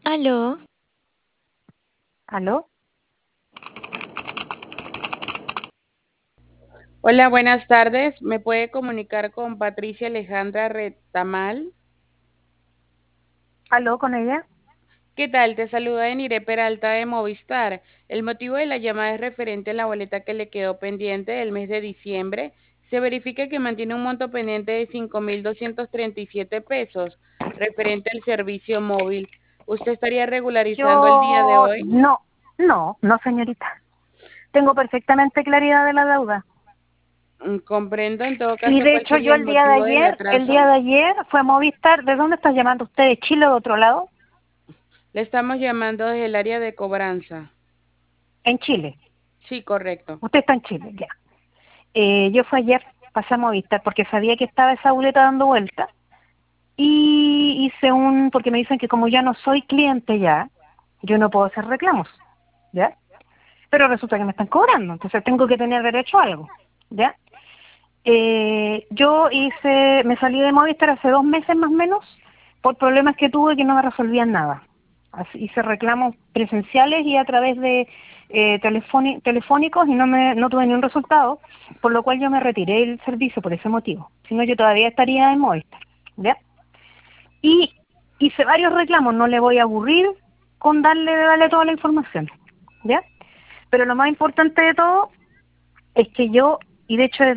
Aló, ¿Aló? Hola, buenas tardes. ¿Me puede comunicar con Patricia Alejandra Retamal? ¿Aló con ella? ¿Qué tal? Te saluda Enire Peralta de Movistar. El motivo de la llamada es referente a la boleta que le quedó pendiente del mes de diciembre. Se verifica que mantiene un monto pendiente de 5.237 pesos referente al servicio móvil. ¿Usted estaría regularizando el día de Yo hoy? no, señorita. Tengo perfectamente claridad de la deuda. Comprendo en todo Y caso de cuál hecho sería yo el motivo del el atraso. día de ayer fue a Movistar. ¿De dónde estás llamando usted? ¿De Chile o de otro lado? Le estamos llamando desde el área de cobranza. En Chile. Sí, correcto. Usted está en Chile, ya. Yo fui ayer, pasé a Movistar porque sabía que estaba esa boleta dando vuelta. Y porque me dicen que como ya no soy cliente ya, yo no puedo hacer reclamos, ¿ya? Pero resulta que me están cobrando, entonces tengo que tener derecho a algo, ¿ya? Me salí de Movistar hace 2 meses más o menos por problemas que tuve que no me resolvían nada. Hice reclamos presenciales y a través de telefónicos y no tuve ni un resultado, por lo cual yo me retiré del servicio por ese motivo. Si no, yo todavía estaría en Movistar, ¿ya? Y hice varios reclamos, no le voy a aburrir con darle toda la información, ¿ya? Pero lo más importante de todo es que y de hecho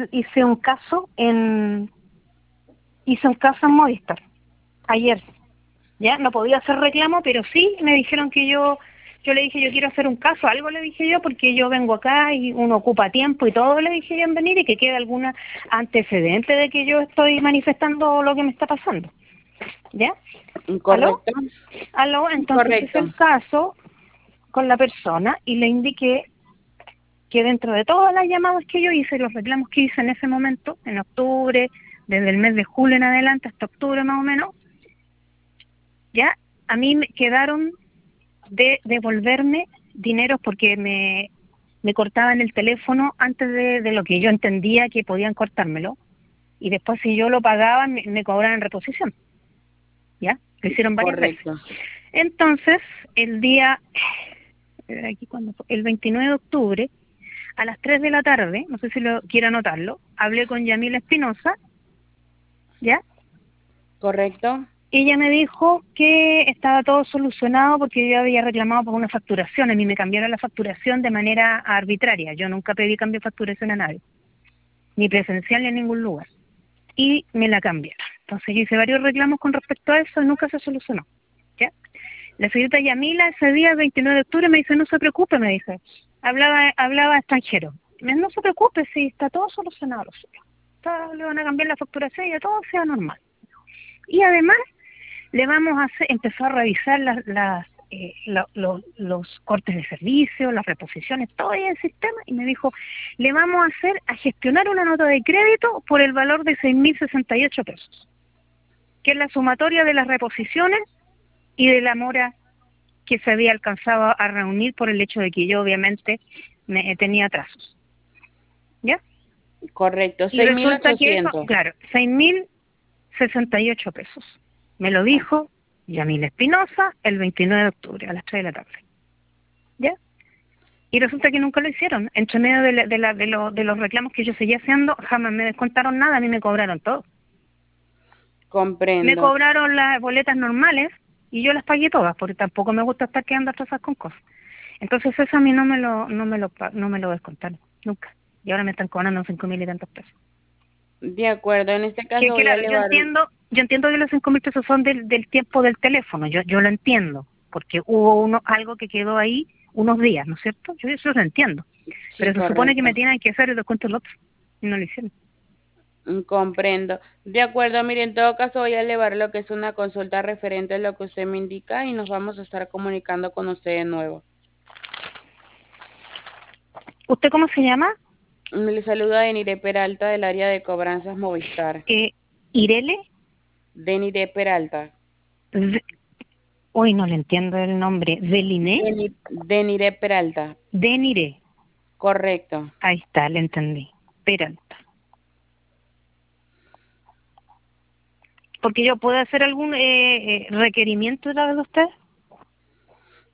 hice un caso en Movistar ayer, ¿ya? No podía hacer reclamo, pero sí me dijeron que yo le dije, yo quiero hacer un caso, algo le dije yo, porque yo vengo acá y uno ocupa tiempo y todo, le dije yo en venir y que quede alguna antecedente de que yo estoy manifestando lo que me está pasando, ¿ya? ¿Aló? ¿Correcto? ¿Aló? Sí, Entonces hice correcto. el caso con la persona y le indiqué que dentro de todas las llamadas que yo hice, los reclamos que hice en ese momento, en octubre, desde el mes de julio en adelante hasta octubre más o menos, ya a mí me quedaron de devolverme dinero porque me cortaban el teléfono antes de lo que yo entendía que podían cortármelo. Y después si yo lo pagaba me cobraban reposición, ¿ya? Lo hicieron varias veces. Correcto. Entonces, el 29 de octubre, a las 3 de la tarde, no sé si lo quiere anotarlo, hablé con Yamila Espinosa, ¿ya? ¿Correcto? Ella me dijo que estaba todo solucionado porque yo había reclamado por una facturación. A mí me cambiaron la facturación de manera arbitraria. Yo nunca pedí cambio de facturación a nadie, ni presencial ni en ningún lugar. Y me la cambiaron. Entonces yo hice varios reclamos con respecto a eso y nunca se solucionó, ¿ya? La señorita Yamila ese día, el 29 de octubre, me dice, no se preocupe, me dice. Hablaba extranjero. No se preocupe, sí, está todo solucionado lo suyo. Le van a cambiar la facturación y ya todo sea normal. Y además le vamos a empezó a revisar los cortes de servicio, las reposiciones, todo ahí en el sistema, y me dijo, le vamos a gestionar una nota de crédito por el valor de 6.068 pesos, que es la sumatoria de las reposiciones y de la mora que se había alcanzado a reunir por el hecho de que yo obviamente tenía atrasos, ¿ya? Correcto. Y seis mil resulta que eso, ochocientos. claro, 6.068 pesos. Me lo dijo Yamila Espinosa el 29 de octubre a las 3 de la tarde. ¿Ya? Y resulta que nunca lo hicieron. Entre medio de los reclamos que yo seguía haciendo, jamás me descontaron nada, a mí me cobraron todo. Me Comprendo. cobraron las boletas normales y yo las pagué todas, porque tampoco me gusta estar quedando atrasas con cosas. Entonces eso a mí no me lo descontaron, nunca. Y ahora me están cobrando 5.000 y tantos pesos. De acuerdo. En este Que caso voy a claro, elevar. yo entiendo que los 5.000 pesos son del tiempo del teléfono, yo lo entiendo, porque hubo algo que quedó ahí unos días, ¿no es cierto? Yo eso lo entiendo, Sí, pero se supone que correcto. me tienen que hacer el descuento el otro, y no lo hicieron. Comprendo. De acuerdo. Mire, en todo caso voy a elevar lo que es una consulta referente a lo que usted me indica y nos vamos a estar comunicando con usted de nuevo. ¿Usted cómo se llama? Le saluda Denire Peralta del área de cobranzas Movistar. Eh, Irele. Denire Peralta. Z- Hoy no le entiendo el nombre. Deliné. Denire Peralta. Denire. Correcto. Ahí está, le entendí. Peralta. Porque yo puedo hacer algún requerimiento de usted.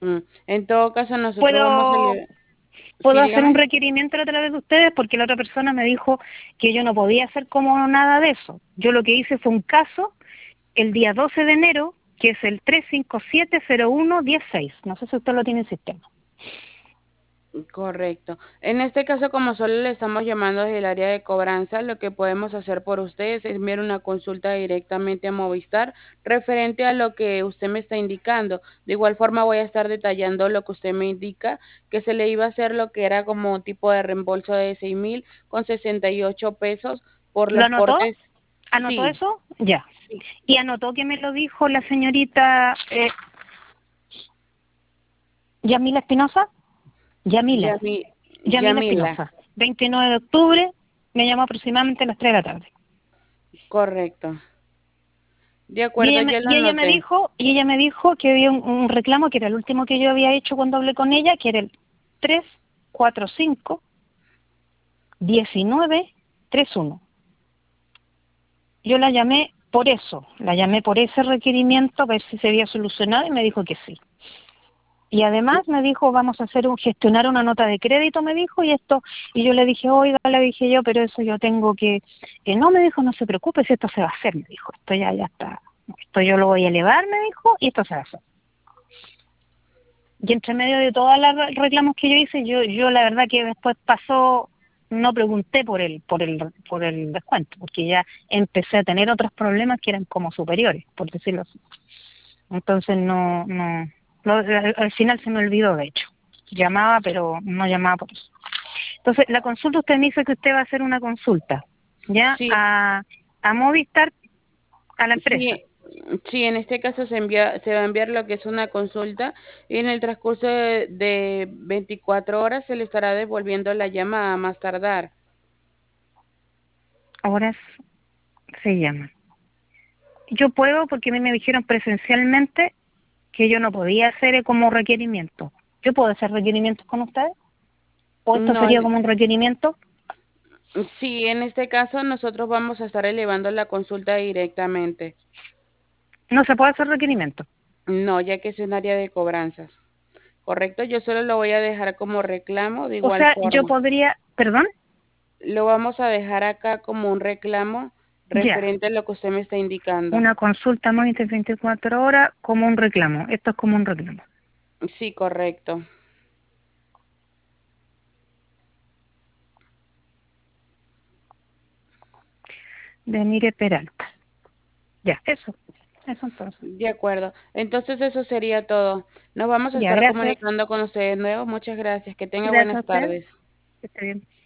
Mm. En todo caso, nosotros vamos a... Puedo, Sí, puedo hacer un dígame. requerimiento a través de ustedes porque la otra persona me dijo que yo no podía hacer como nada de eso. Yo lo que hice fue un caso el día 12 de enero, que es el 3570116. No sé si usted lo tiene en sistema. Correcto. En este caso, como solo le estamos llamando desde el área de cobranza, lo que podemos hacer por ustedes es enviar una consulta directamente a Movistar referente a lo que usted me está indicando. De igual forma, voy a estar detallando lo que usted me indica, que se le iba a hacer lo que era como un tipo de reembolso de 6.068 pesos por ¿Lo los anotó? portes. ¿Anotó Sí, eso? Ya. sí. Y anotó que me lo dijo la señorita Yamila Espinosa. Yamila. Yamila Yamila, Espinosa. 29 de octubre, me llamó aproximadamente a las 3 de la tarde. correcto. De Y acuerdo, ya lo anoté. y ella me dijo que había un reclamo que era el último que yo había hecho cuando hablé con ella, que era el 345-1931. Yo la llamé por eso, la llamé por ese requerimiento, a ver si se había solucionado y me dijo que sí. Y además me dijo, vamos a gestionar una nota de crédito, me dijo, y yo le dije, oiga, le dije yo, pero eso yo tengo que no, me dijo, no se preocupe, si esto se va a hacer, me dijo, esto ya está, esto yo lo voy a elevar, me dijo, y esto se va a hacer. Y entre medio de todos los reclamos que yo hice, yo la verdad que después pasó, no pregunté por el descuento, porque ya empecé a tener otros problemas que eran como superiores, por decirlo así. Entonces al final se me olvidó, de hecho. Llamaba, pero no llamaba por eso. Entonces, la consulta, usted me dice que usted va a hacer una consulta, ¿ya? Sí, A Movistar, a la empresa. sí, sí, en este caso se va a enviar lo que es una consulta y en el transcurso de 24 horas se le estará devolviendo la llamada a más tardar. Ahora se llama. Yo puedo, porque a mí me dijeron presencialmente que yo no podía hacer como requerimiento. ¿Yo puedo hacer requerimientos con ustedes? ¿O esto No, sería como un requerimiento? sí, en este caso nosotros vamos a estar elevando la consulta directamente. No se puede hacer requerimiento. No, ya que es un área de cobranzas. Correcto, yo solo lo voy a dejar como reclamo de O igual sea, yo forma. podría, perdón, Lo vamos a dejar acá como un reclamo ya, referente a lo que usted me está indicando. una consulta más de 24 horas como un reclamo. Esto es como un reclamo. Sí, correcto. De Mire Peralta. Ya, eso entonces. De acuerdo. Entonces eso sería todo. Nos vamos a Ya, estar gracias. comunicando con ustedes de nuevo. Muchas gracias. Que tenga Gracias a buenas usted. tardes. Que esté bien.